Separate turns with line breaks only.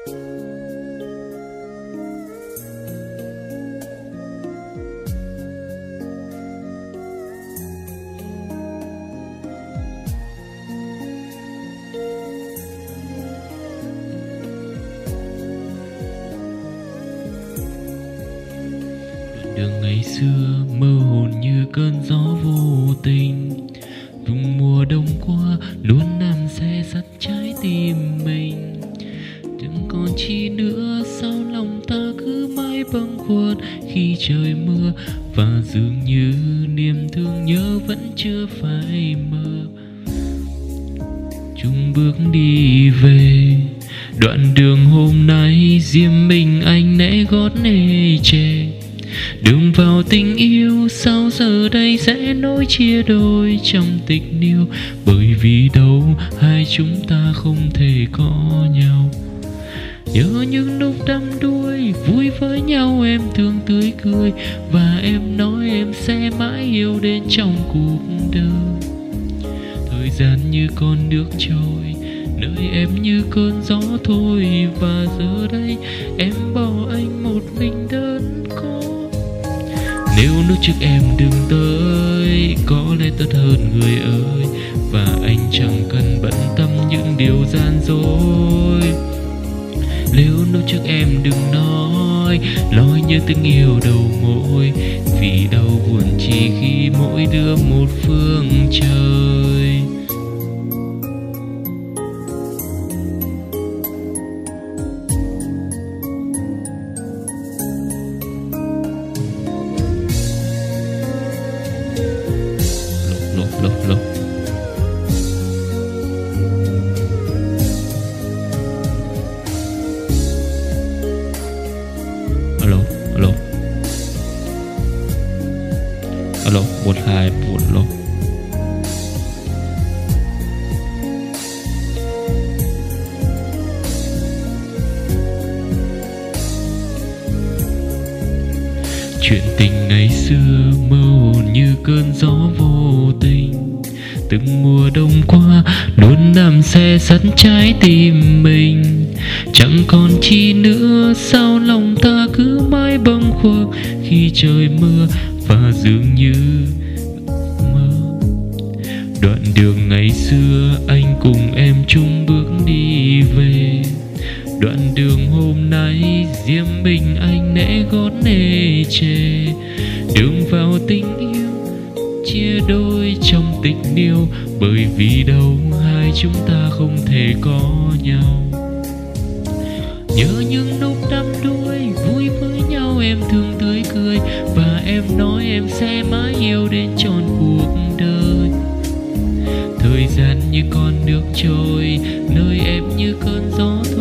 Đường ngày xưa mơ hồn như cơn gió vô tình, vùng mùa đông qua luôn nằm xe sắt trái tim mình. Đừng còn chi nữa, sao lòng ta cứ mãi bâng khuâng khi trời mưa, và dường như niềm thương nhớ vẫn chưa phai mờ. Chung bước đi về đoạn đường hôm nay, riêng mình anh nẽ gót nề chê. Đường vào tình yêu sao giờ đây sẽ nối chia đôi trong tình yêu, bởi vì đâu hai chúng ta không thể có nhau. Nhớ những lúc đắm đuối vui với nhau, em thường tươi cười và em nói em sẽ mãi yêu đến trong cuộc đời. Thời gian như con nước trôi, nơi em như cơn gió thôi, và giờ đây em bỏ anh một mình đơn côi. Nếu lúc trước em đừng tới, có lẽ tốt hơn người ơi, và anh chẳng cần bận tâm những điều gian dối. Nếu lúc trước em đừng nói nhớ tiếng yêu đầu môi, vì đau buồn chỉ khi mỗi đứa một phương trời. Lộc alo 124 lộc. Chuyện tình ngày xưa mơ hồn như cơn gió vô tình, từng mùa đông qua luôn nằm xe sắt trái tim mình. Chẳng còn chi nữa, sao lòng ta cứ mãi bâng khuâng khi trời mưa, và dường như mơ. Đoạn đường ngày xưa anh cùng em chung bước đi về, đoạn đường hôm nay riêng mình anh nẽ gót nề chê. Đường vào tình yêu chia đôi trong tình yêu, bởi vì đâu hai chúng ta không thể có nhau. Nhớ những lúc đắm đuối vui với nhau, em thường tươi cười và em nói em sẽ mãi yêu đến trọn cuộc đời. Thời gian như con nước trôi, nơi em như cơn gió